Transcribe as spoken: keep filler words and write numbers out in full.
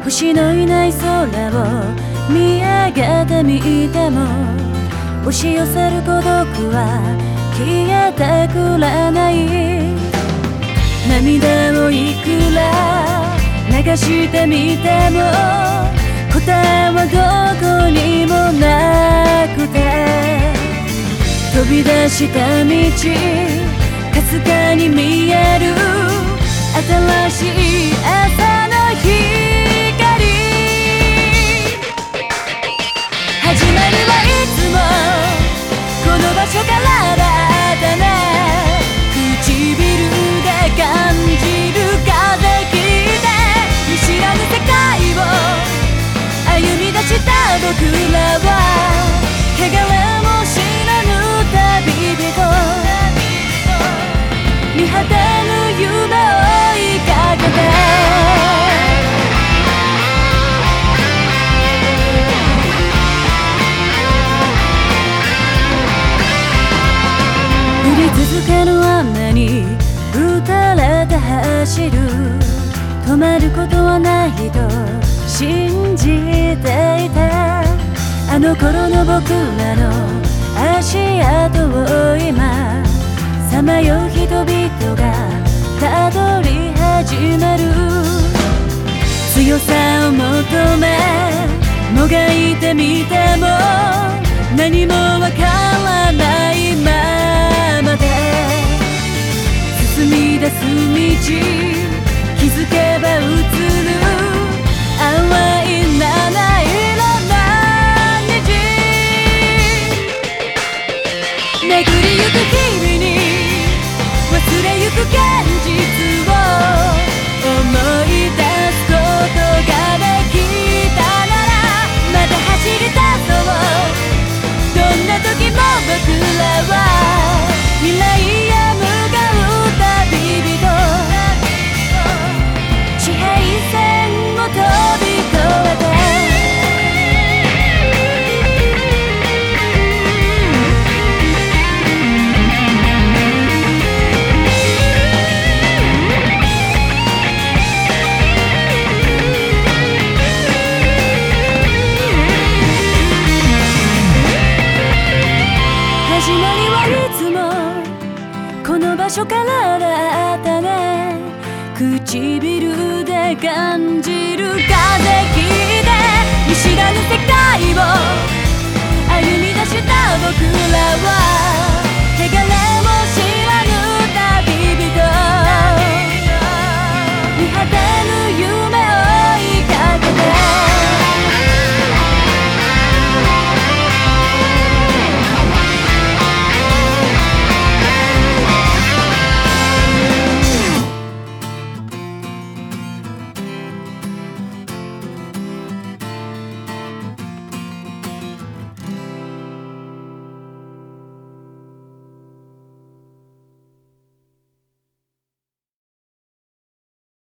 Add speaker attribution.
Speaker 1: 星のいない空を見上げてみても、押し寄せる孤独は消えてくれない。涙をいくら流してみても答えはどこにもなくて、飛び出した道かすかに見える新しい朝の光。始まりはいつもこの場所からだったね。唇で感じる風切って見知らぬ世界を歩み出した僕らは汚れも知らぬ旅人、見果てぬ夢を追いかけて続ける雨に打たれて走る、止まることはないと信じていた。あの頃の僕らの足跡を今さまよう人々がたどり始める。強さを求めもがいてみても何もわからないままで進み出す道、気づけば映る淡い七色の虹。巡りゆく日々に忘れゆく現実を思い出すことができたならまた走り出そう。どんな時も僕らは未来へ向かう旅人、地平線を飛び越えて始まりはいつもこの場所からだったね。唇で感じる風切って見知らぬ世界を歩み出した僕らは